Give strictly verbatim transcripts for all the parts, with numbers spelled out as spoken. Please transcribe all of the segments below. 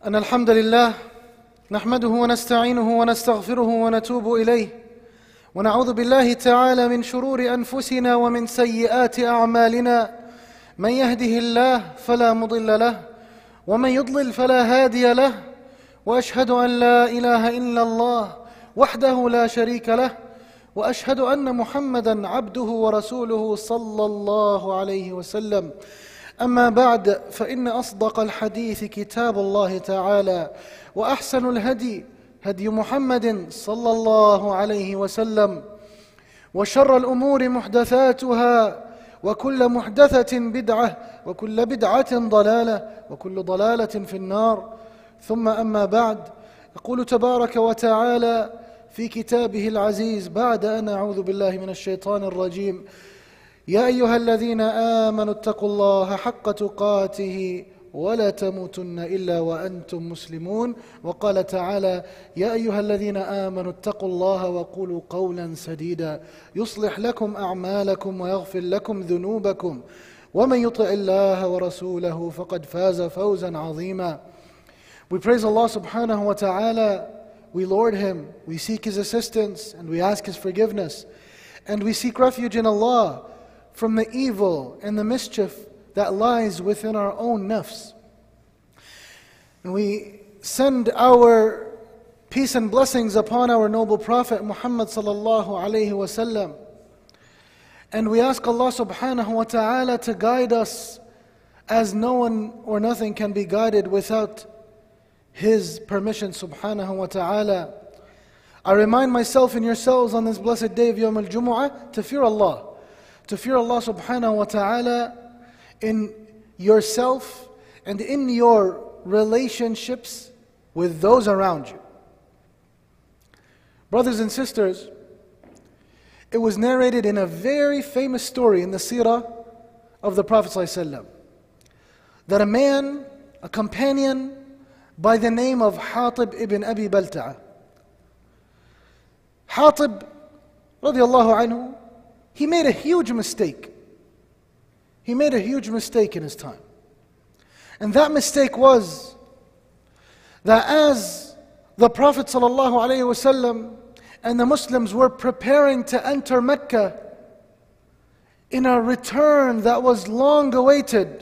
أن الحمد لله نحمده ونستعينه ونستغفره ونتوب إليه ونعوذ بالله تعالى من شرور أنفسنا ومن سيئات أعمالنا. من يهده الله فلا مضل له ومن يضلل فلا هادي له، وأشهد أن لا إله إلا الله وحده لا شريك له، وأشهد أن محمدًا عبده ورسوله صلى الله عليه وسلم. أما بعد، فإن أصدق الحديث كتاب الله تعالى، وأحسن الهدي هدي محمد صلى الله عليه وسلم، وشر الأمور محدثاتها، وكل محدثة بدعة، وكل بدعة ضلالة، وكل ضلالة في النار. ثم أما بعد، يقول تبارك وتعالى في كتابه العزيز بعد أن أعوذ بالله من الشيطان الرجيم: يا أيها الذين آمنوا اتقوا الله حق تقاته ولا تموتن إلا وأنتم مسلمون. وقال تعالى: يا أيها الذين آمنوا اتقوا الله وقولوا قولا سديدا يصلح لكم أعمالكم ويغفر لكم ذنوبكم ومن يطع الله ورسوله فقد فاز فوزا عظيما. We praise Allah subhanahu wa ta'ala, we lord Him, we seek His assistance and we ask His forgiveness, and we seek refuge in Allah from the evil and the mischief that lies within our own nafs. And we send our peace and blessings upon our noble Prophet Muhammad sallallahu alayhi wa sallam. And we ask Allah subhanahu wa ta'ala to guide us as no one or nothing can be guided without His permission subhanahu wa ta'ala. I remind myself and yourselves on this blessed day of Yawm al-Jumu'ah to fear Allah. To fear Allah subhanahu wa ta'ala in yourself and in your relationships with those around you. Brothers and sisters, it was narrated in a very famous story in the seerah of the Prophet ﷺ that a man, a companion by the name of Hatib ibn Abi Balta'a. Hatib radiallahu anhu, he made a huge mistake. He made a huge mistake in his time. And that mistake was that as the Prophet ﷺ and the Muslims were preparing to enter Mecca in a return that was long awaited,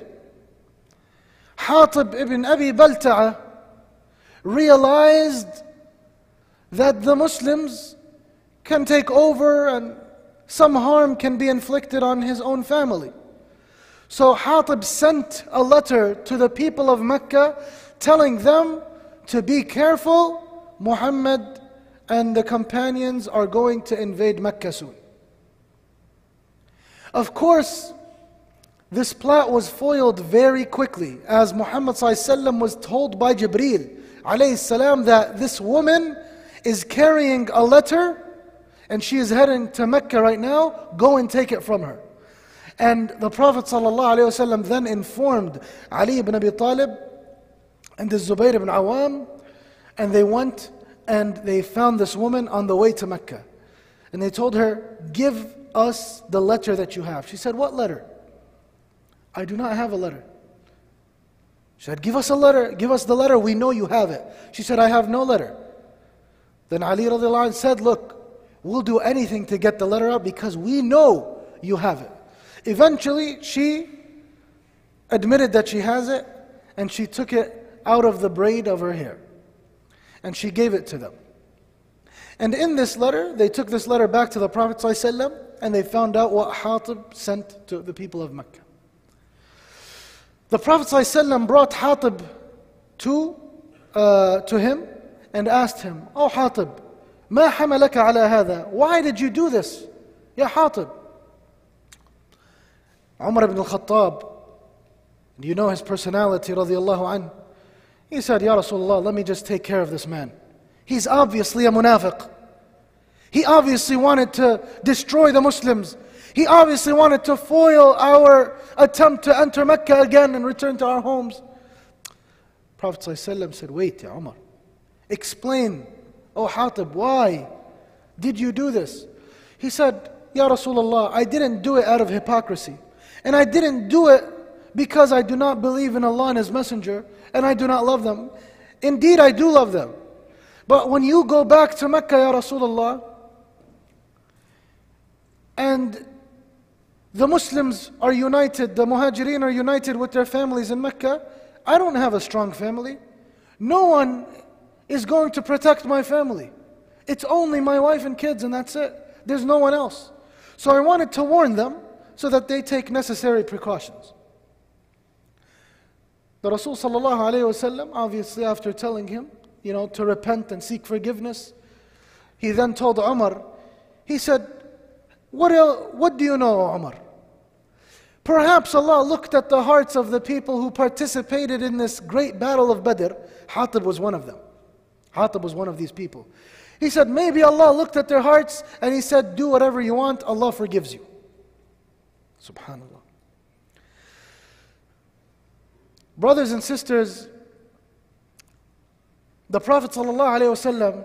Hatib ibn Abi Balta'a realized that the Muslims can take over and some harm can be inflicted on his own family. So Hatib sent a letter to the people of Mecca telling them to be careful. Muhammad and the companions are going to invade Mecca soon. Of course, this plot was foiled very quickly, as Muhammad ﷺ was told by Jibreel alayhi salam that this woman is carrying a letter and she is heading to Mecca right now. Go and take it from her. And the Prophet ﷺ then informed Ali ibn Abi Talib and the Zubayr ibn Awam, and they went and they found this woman on the way to Mecca. And they told her, give us the letter that you have. She said, what letter? I do not have a letter. She said, give us a letter, give us the letter, we know you have it. She said, I have no letter. Then Ali radiallahu anh said, look, we'll do anything to get the letter out because we know you have it. Eventually, she admitted that she has it, and she took it out of the braid of her hair. And she gave it to them. And in this letter, they took this letter back to the Prophet ﷺ, and they found out what Hatib sent to the people of Mecca. The Prophet ﷺ brought Hatib to, uh, to him and asked him, Oh Hatib, ما حملك على هذا? Why did you do this? Ya Hatib. Umar ibn al-Khattab, you know his personality radiallahu anhu. He said, Ya Rasulullah, let me just take care of this man. He's obviously a munafiq. He obviously wanted to destroy the Muslims. He obviously wanted to foil our attempt to enter Mecca again and return to our homes. Prophet ﷺ said, wait, Ya Umar. Explain, Oh Hatib, why did you do this? He said, Ya Rasulullah, I didn't do it out of hypocrisy. And I didn't do it because I do not believe in Allah and His Messenger, and I do not love them. Indeed, I do love them. But when you go back to Mecca, Ya Rasulullah, and the Muslims are united, the Muhajirin are united with their families in Mecca, I don't have a strong family. No one is going to protect my family. It's only my wife and kids, and that's it. There's no one else. So I wanted to warn them so that they take necessary precautions. The Rasul sallallahu alayhi wasallam, obviously after telling him, you know, to repent and seek forgiveness, he then told Umar, he said, what, el- what do you know, Umar? Perhaps Allah looked at the hearts of the people who participated in this great battle of Badr. Hatib was one of them. Hatib was one of these people. He said, maybe Allah looked at their hearts and He said, do whatever you want, Allah forgives you. Subhanallah. Brothers and sisters, the Prophet ﷺ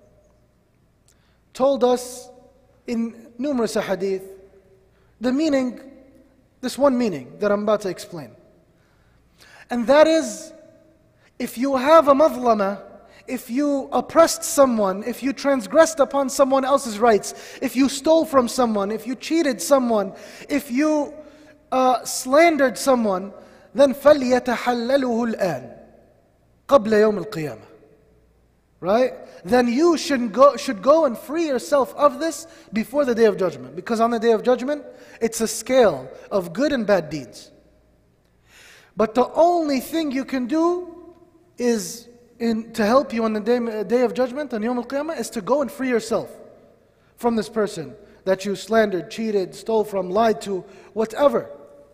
told us in numerous hadith the meaning, this one meaning that I'm about to explain. And that is, if you have a madlama, if you oppressed someone, if you transgressed upon someone else's rights, if you stole from someone, if you cheated someone, if you uh, slandered someone, then فَلْيَتَحَلَّلُهُ الْآنِ قَبْلَ يَوْمِ الْقِيَامَةِ. Right? Then you should go, should go and free yourself of this before the Day of Judgment. Because on the Day of Judgment, it's a scale of good and bad deeds. But the only thing you can do is, in, to help you on the day, day of Judgment, on Yawm al-Qiyamah, is to go and free yourself from this person that you slandered, cheated, stole from, lied to, whatever.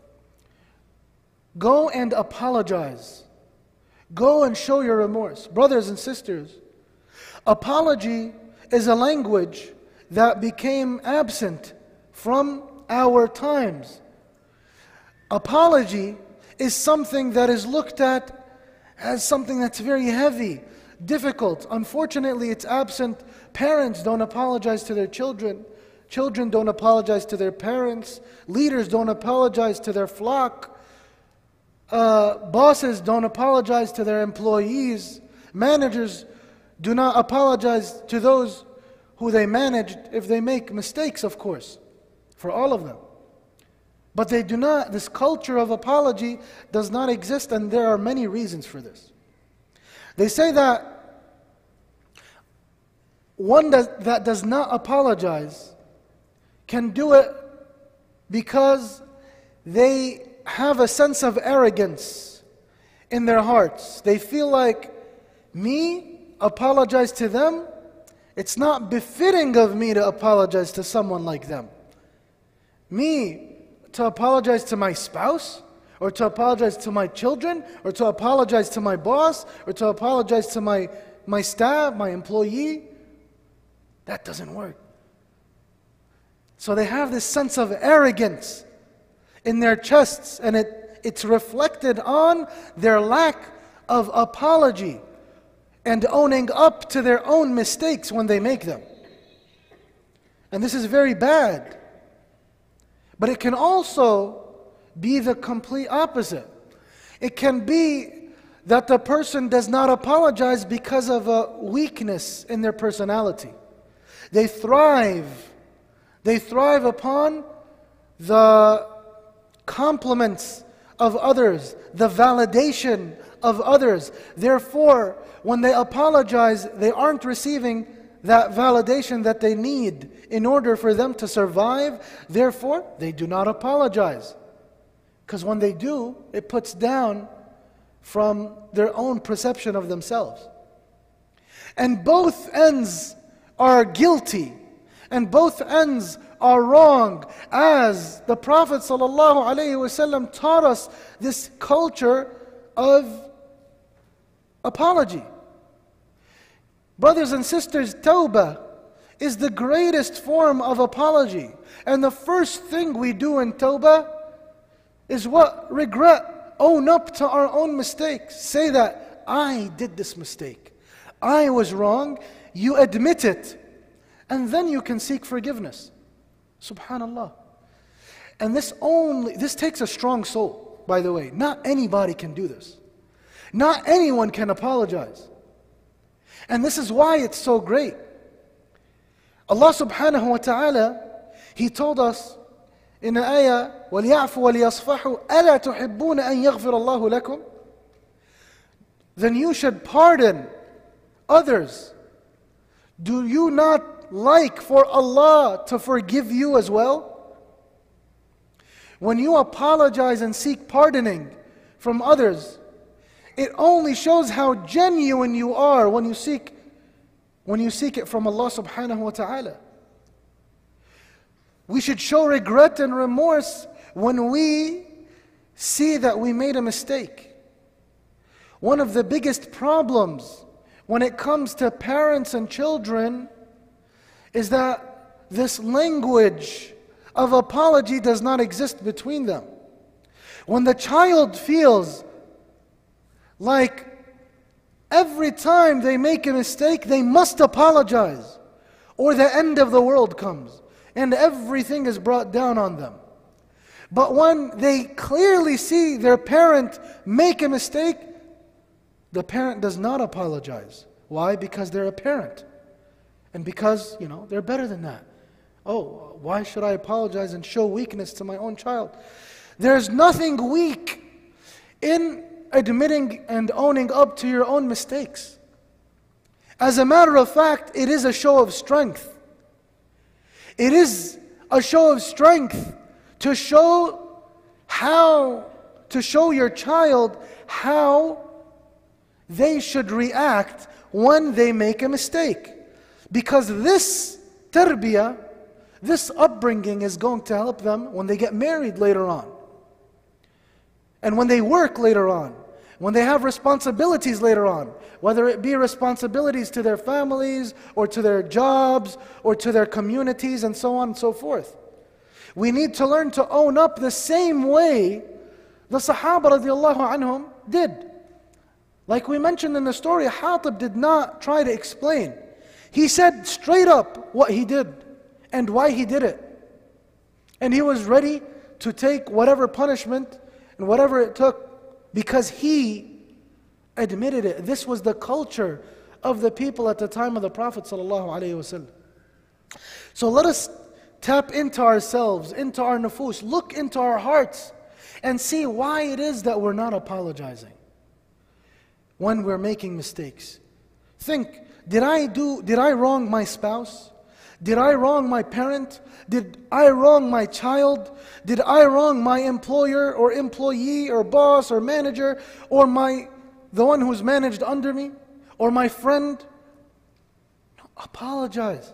Go and apologize. Go and show your remorse. Brothers and sisters, apology is a language that became absent from our times. Apology is something that is looked at as something that's very heavy, difficult. Unfortunately, it's absent. Parents don't apologize to their children. Children don't apologize to their parents. Leaders don't apologize to their flock. Uh, bosses don't apologize to their employees. Managers do not apologize to those who they managed if they make mistakes, of course, for all of them. But they do not, this culture of apology does not exist, and there are many reasons for this. They say that one that, that does not apologize can do it because they have a sense of arrogance in their hearts. They feel like, me apologize to them, it's not befitting of me to apologize to someone like them. Me to apologize to my spouse, or to apologize to my children, or to apologize to my boss, or to apologize to my, my staff, my employee, that doesn't work. So they have this sense of arrogance in their chests, and it, it's reflected on their lack of apology and owning up to their own mistakes when they make them. And this is very bad. But it can also be the complete opposite. It can be that the person does not apologize because of a weakness in their personality. They thrive. They thrive upon the compliments of others, the validation of others. Therefore, when they apologize, they aren't receiving that validation that they need in order for them to survive. Therefore, they do not apologize. Because when they do, it puts down from their own perception of themselves. And both ends are guilty, and both ends are wrong, as the Prophet ﷺ taught us this culture of apology. Brothers and sisters, tawbah is the greatest form of apology. And the first thing we do in tawbah is what? Regret. Own up to our own mistakes. Say that, I did this mistake. I was wrong. You admit it. And then you can seek forgiveness. Subhanallah. And this only, this takes a strong soul, by the way. Not anybody can do this. Not anyone can apologize. And this is why it's so great. Allah subhanahu wa ta'ala, He told us in the ayah, وَلْيَعْفُوا وَلْيَصْفَحُوا أَلَا تُحِبُّونَ أَن يَغْفِرَ اللَّهُ لَكُمْ? Then you should pardon others. Do you not like for Allah to forgive you as well? When you apologize and seek pardoning from others, it only shows how genuine you are when you seek when you seek it from Allah subhanahu wa ta'ala. We should show regret and remorse when we see that we made a mistake. One of the biggest problems when it comes to parents and children is that this language of apology does not exist between them. When the child feels like every time they make a mistake, they must apologize, or the end of the world comes and everything is brought down on them. But when they clearly see their parent make a mistake, the parent does not apologize. Why? Because they're a parent. And because, you know, they're better than that. Oh, why should I apologize and show weakness to my own child? There's nothing weak in admitting and owning up to your own mistakes. As a matter of fact, it is a show of strength. It is a show of strength to show how, to show your child how they should react when they make a mistake. Because this tarbiyah, this upbringing is going to help them when they get married later on. And when they work later on, when they have responsibilities later on, whether it be responsibilities to their families or to their jobs or to their communities and so on and so forth. We need to learn to own up the same way the Sahaba radiallahu anhum did. Like we mentioned in the story, Hatib did not try to explain. He said straight up what he did and why he did it. And he was ready to take whatever punishment and whatever it took because he admitted it. This was the culture of the people at the time of the Prophet ﷺ. So let us tap into ourselves, into our nufus, look into our hearts and see why it is that we're not apologizing when we're making mistakes. Think, did I do, did I wrong my spouse? Did I wrong my parent? Did I wrong my child? Did I wrong my employer or employee or boss or manager or my the one who's managed under me or my friend? No, apologize.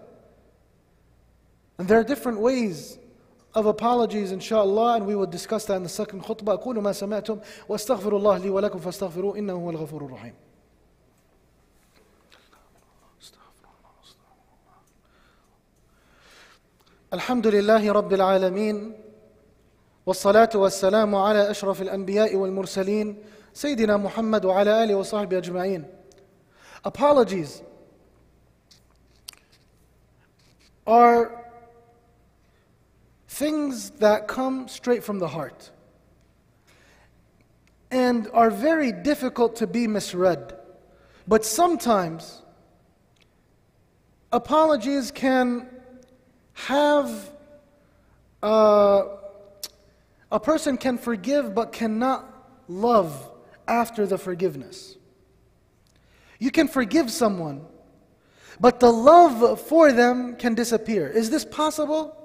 And there are different ways of apologies, inshallah, and we will discuss that in the second khutbah. أقول ما سمعتم وأستغفر الله لي ولكم فاستغفروه إنه هو الغفور الرحيم. الحمد لله رب العالمين والصلاة والسلام على أشرف الأنبياء والمرسلين سيدنا محمد وعلى آله وصحبه أجمعين. Apologies are things that come straight from the heart and are very difficult to be misread. But sometimes apologies can have uh, a person can forgive but cannot love after the forgiveness. You can forgive someone, but the love for them can disappear. Is this possible?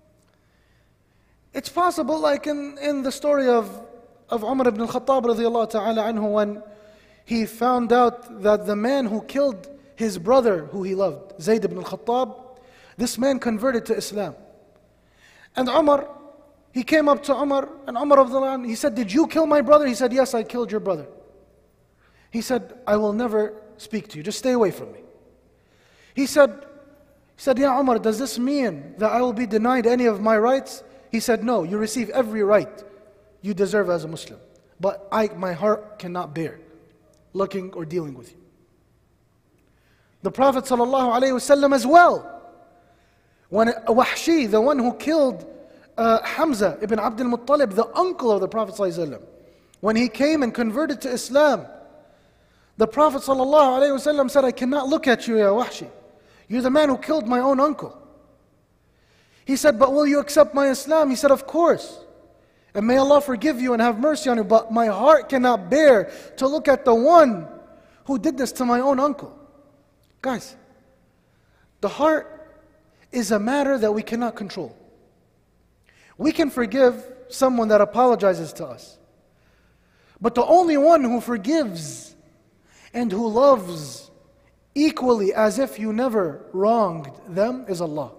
It's possible, like in, in the story of, of Umar ibn al-Khattab radiallahu ta'ala anhu, when he found out that the man who killed his brother who he loved, Zayd ibn al-Khattab, this man converted to Islam. And Umar, he came up to Umar, and Umar of the land, he said, "Did you kill my brother?" He said, "Yes, I killed your brother." He said, "I will never speak to you, just stay away from me." He said, he said, "Ya Umar, does this mean that I will be denied any of my rights?" He said, "No, you receive every right you deserve as a Muslim. But I, my heart cannot bear looking or dealing with you." The Prophet ﷺ as well, when Wahshi, the one who killed uh, Hamza ibn Abdul Muttalib, the uncle of the Prophet ﷺ, when he came and converted to Islam, The Prophet ﷺ said, I cannot look at you, Ya Wahshi. You're the man who killed my own uncle. He said, but will you accept my Islam? He said, of course. And may Allah forgive you and have mercy on you, but my heart cannot bear to look at the one who did this to my own uncle. Guys, the heart is a matter that we cannot control. We can forgive someone that apologizes to us. But the only one who forgives and who loves equally as if you never wronged them is Allah.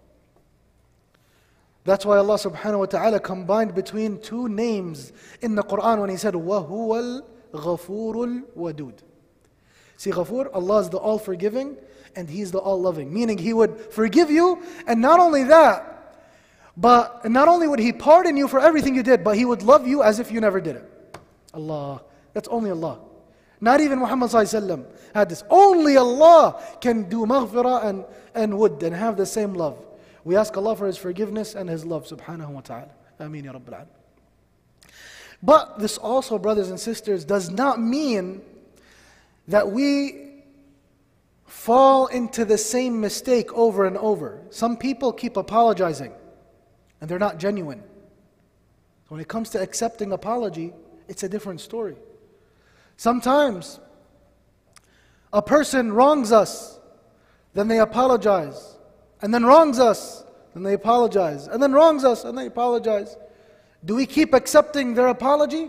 That's why Allah subhanahu wa ta'ala combined between two names in the Quran when He said, وَهُوَ الْغَفُورُ الْوَدُودُ. See, Ghafoor, Allah is the all-forgiving and He's the all-loving. Meaning He would forgive you, and not only that, but not only would He pardon you for everything you did, but He would love you as if you never did it. Allah. That's only Allah. Not even Muhammad sallallahu alaihi wasallam had this. Only Allah can do maghfirah and, and would and have the same love. We ask Allah for His forgiveness and His love, subhanahu wa ta'ala. Ameen ya Rabbil Alameen. But this also, brothers and sisters, does not mean that we fall into the same mistake over and over. Some people keep apologizing, and they're not genuine. When it comes to accepting apology, it's a different story. Sometimes a person wrongs us, then they apologize. And then wrongs us, and they apologize. And then wrongs us, and they apologize. Do we keep accepting their apology?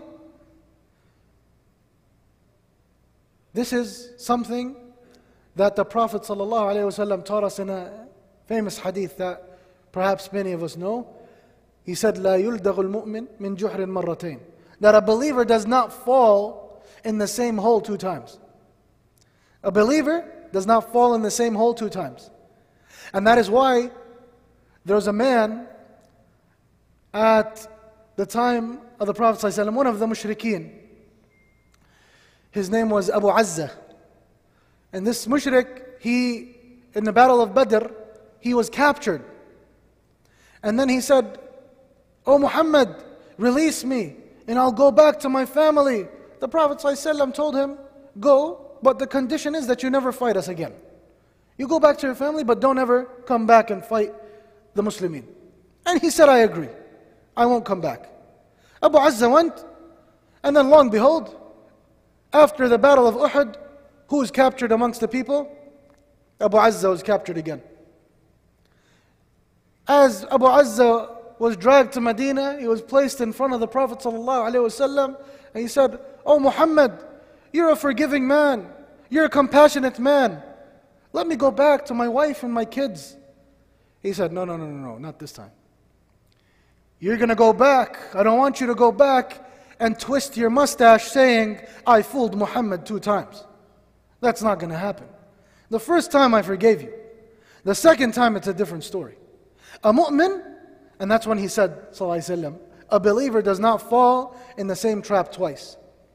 This is something that the Prophet ﷺ taught us in a famous hadith that perhaps many of us know. He said, لا يلدغ المؤمن من جحر مرتين. That a believer does not fall in the same hole two times. A believer does not fall in the same hole two times. And that is why there was a man at the time of the Prophet ﷺ, one of the mushrikeen. His name was Abu Azza. And this mushrik, he, in the battle of Badr, he was captured. And then he said, "O Muhammad, release me, and I'll go back to my family." The Prophet ﷺ told him, "Go, but the condition is that you never fight us again. You go back to your family, but don't ever come back and fight the Muslimin." And he said, "I agree. I won't come back." Abu Azza went, and then long behold, after the battle of Uhud, who was captured amongst the people? Abu Azza was captured again. As Abu Azza was dragged to Medina, he was placed in front of the Prophet ﷺ, and he said, "O Muhammad, you're a forgiving man. You're a compassionate man. Let me go back to my wife and my kids." He said, "No, no, no, no, no, not this time. You're going to go back. I don't want you to go back and twist your mustache saying, 'I fooled Muhammad two times.' That's not going to happen. The first time I forgave you. The second time it's a different story." A mu'min, and that's when he said, sallallahu alaihi wasallam, a believer does not fall in the same trap twice.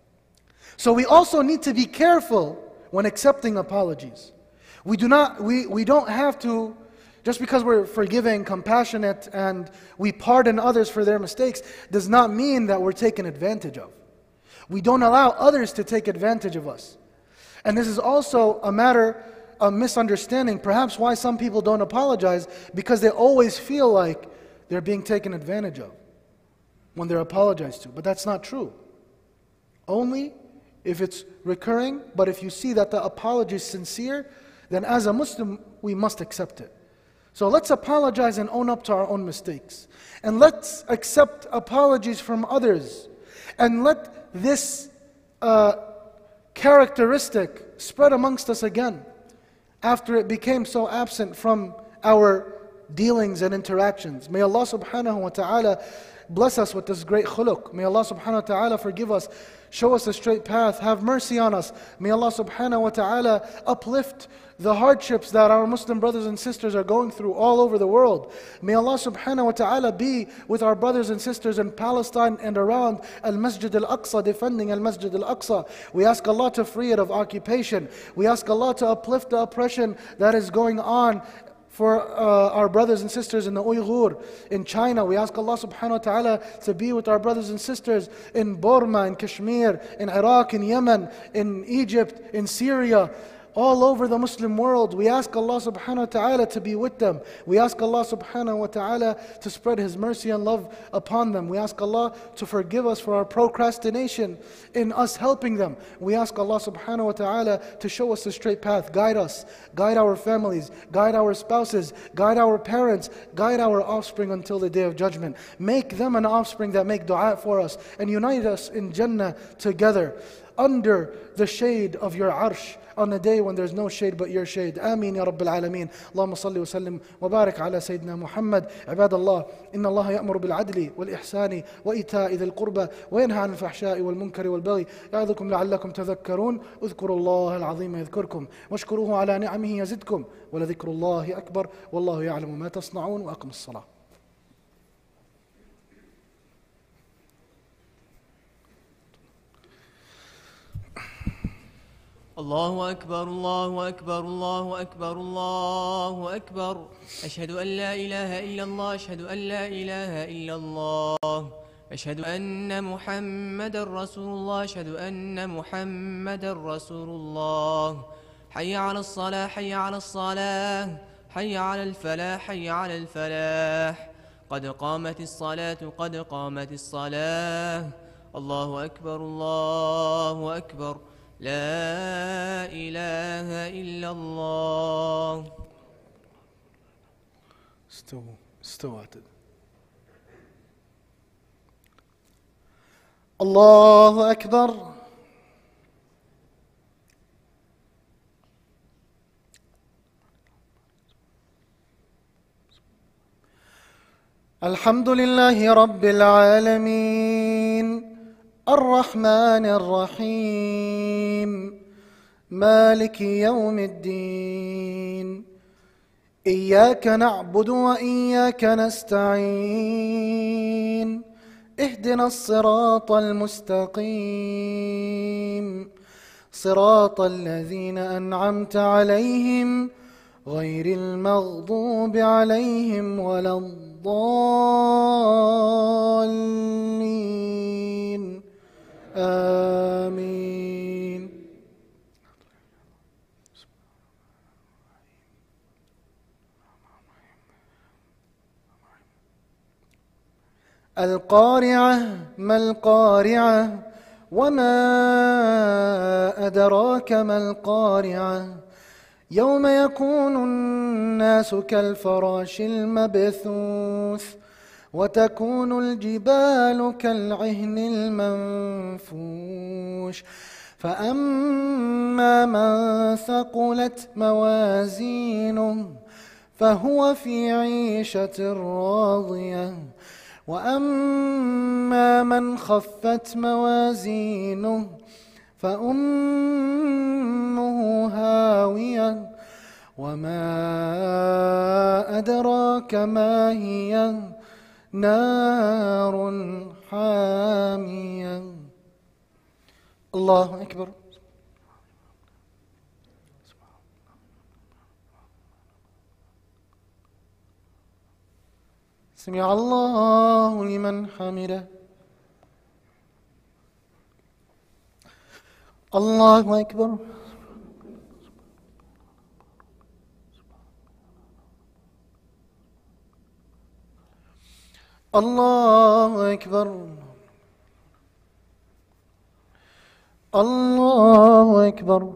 So we also need to be careful when accepting apologies. We do not, we, we don't have to, just because we're forgiving, compassionate, and we pardon others for their mistakes, does not mean that we're taken advantage of. We don't allow others to take advantage of us. And this is also a matter of misunderstanding, perhaps why some people don't apologize, because they always feel like they're being taken advantage of when they're apologized to. But that's not true. Only if it's recurring, but if you see that the apology is sincere, then as a Muslim, we must accept it. So let's apologize and own up to our own mistakes. And let's accept apologies from others. And let this uh, characteristic spread amongst us again, after it became so absent from our dealings and interactions. May Allah subhanahu wa ta'ala bless us with this great khuluq. May Allah subhanahu wa ta'ala forgive us, show us a straight path, have mercy on us. May Allah subhanahu wa ta'ala uplift the hardships that our Muslim brothers and sisters are going through all over the world. May Allah subhanahu wa ta'ala be with our brothers and sisters in Palestine and around Al-Masjid Al-Aqsa, defending Al-Masjid Al-Aqsa. We ask Allah to free it of occupation. We ask Allah to uplift the oppression that is going on for uh, our brothers and sisters in the Uyghur, in China. We ask Allah subhanahu wa ta'ala to be with our brothers and sisters in Burma, in Kashmir, in Iraq, in Yemen, in Egypt, in Syria, all over the Muslim world. We ask Allah subhanahu wa ta'ala to be with them. We ask Allah subhanahu wa ta'ala to spread His mercy and love upon them. We ask Allah to forgive us for our procrastination in us helping them. We ask Allah subhanahu wa ta'ala to show us the straight path, guide us, guide our families, guide our spouses, guide our parents, guide our offspring until the day of judgment. Make them an offspring that make dua for us and unite us in Jannah together under the shade of your arsh on a day when there's no shade but your shade. Ameen ya Rabbil Alameen. Allahumma salli wa sallim wa barik ala Sayyidina Muhammad. عباد الله إن الله يأمر بالعدل والإحسان وإيتاء ذي القربى وينهى عن الفحشاء والمنكر والبغي يعظكم لعلكم تذكرون. اذكروا الله العظيم يذكركم واشكروه على نعمه يزدكم ولذكر الله أكبر والله يعلم ما تصنعون. وأقم الصلاة. الله أكبر الله أكبر الله أكبر الله أكبر. أشهد أن لا إله إلا الله أشهد أن لا إله إلا الله أشهد أن محمد رسول الله أشهد أن محمد رسول الله. حي على الصلاة حي على الصلاة حي على الفلاح حي على الفلاح. قد قامت الصلاة قد قامت الصلاة. الله أكبر الله أكبر. لا إله إلا الله. استووا استووا الله أكبر. الحمد لله رب العالمين الرحمن الرحيم مالك يوم الدين. إياك نعبد وإياك نستعين. اهدنا الصراط المستقيم صراط الذين أنعمت عليهم غير المغضوب عليهم ولا الضالين. آمين. القارعة ما القارعة وما أدراك ما القارعة. يوم يكون الناس كالفراش المبثوث وتكون الجبال كالعهن المنفوش. فأما من ثقلت موازينه فهو في عيشة راضية وأما من خفت موازينه فأمه هاوية وما أدراك ما هي نار حامية. الله أكبر. سمع الله لمن حمده. الله أكبر. الله أكبر. الله أكبر.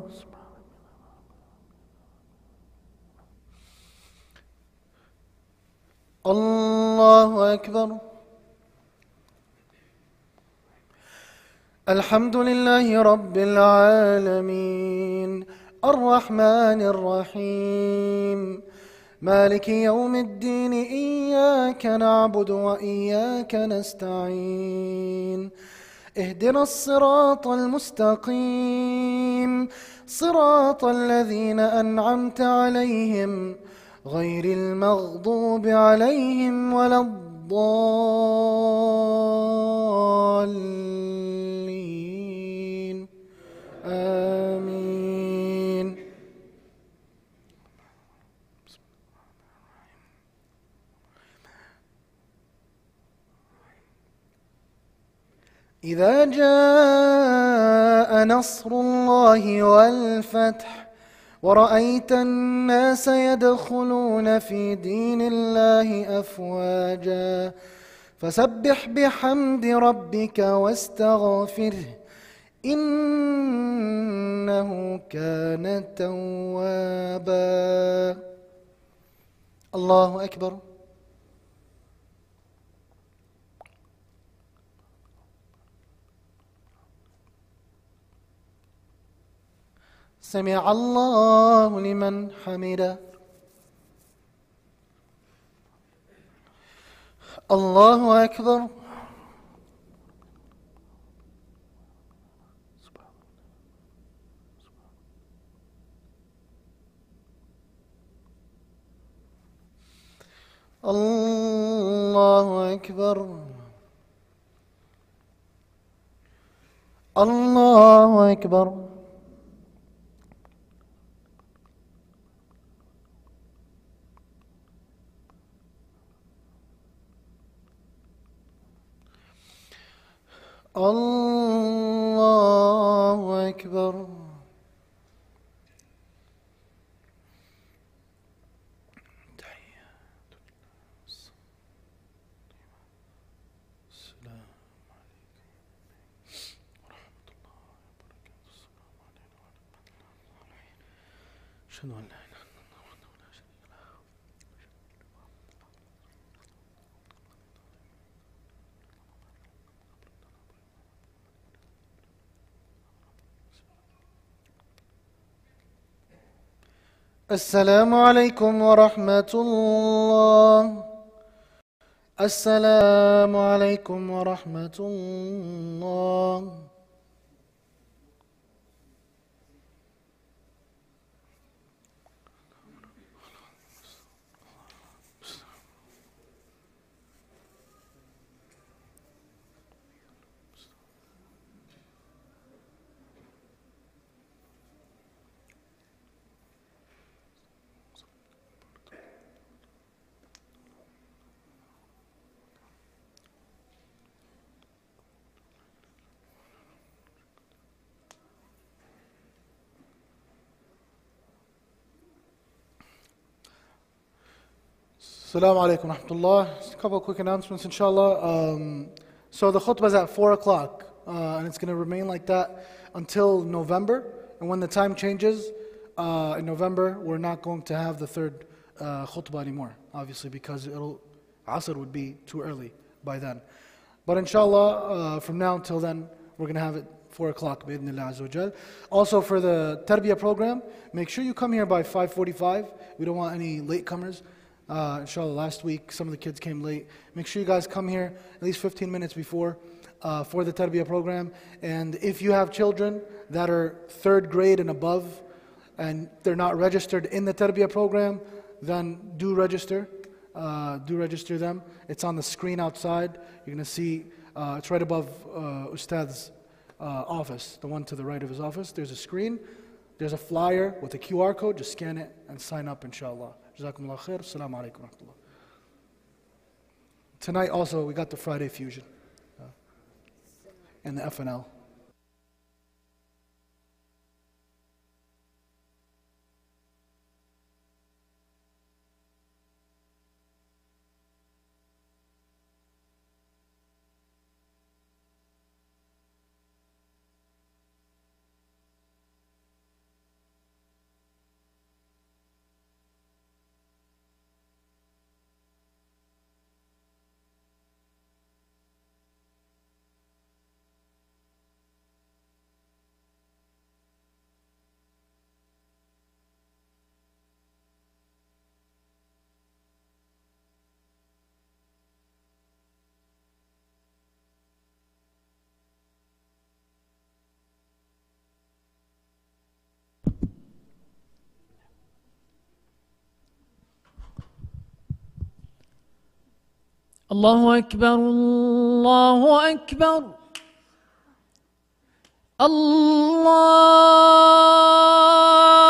الله أكبر. الحمد لله رب العالمين الرحمن الرحيم مالك يوم الدين. إياك نعبد وإياك نستعين. اهدنا الصراط المستقيم صراط الذين أنعمت عليهم غير المغضوب عليهم ولا الضالين. آمين. إذا جاء نصر الله والفتح ورأيت الناس يدخلون في دين الله أفواجا فسبح بحمد ربك واستغفره إنه كان توابا. الله أكبر. سمع الله لمن حمده. الله أكبر. الله أكبر. الله أكبر. الله أكبر. أشهد أن لا إله إلا الله وحده لا شريك له. السلام عليكم ورحمة الله. السلام عليكم ورحمة الله. Assalamu alaikum wa rahmatullah. Just a couple of quick announcements, inshallah. Um, so the khutbah is at four o'clock, uh, and it's going to remain like that until November. And when the time changes, uh, in November, we're not going to have the third uh, khutbah anymore, obviously, because it'll, Asr would be too early by then. But inshallah, uh, from now until then, we're going to have it four o'clock, bi'idhnillah azza wa jal. Also for the Tarbiyah program, make sure you come here by five forty-five. We don't want any latecomers. Uh, inshallah, last week some of the kids came late. Make sure you guys come here at least fifteen minutes before uh, for the Tarbiyah program. And if you have children that are third grade and above and they're not registered in the Tarbiyah program, then do register. Uh, do register them. It's on the screen outside. You're going to see, uh, it's right above uh, Ustad's uh, office, the one to the right of his office. There's a screen. There's a flyer with a Q R code. Just scan it and sign up, inshallah. Jazakumullah khair. Assalamu alaikum wa rahmatullah. Tonight also, we got the Friday Fusion uh, and the F N L. الله أكبر الله أكبر الله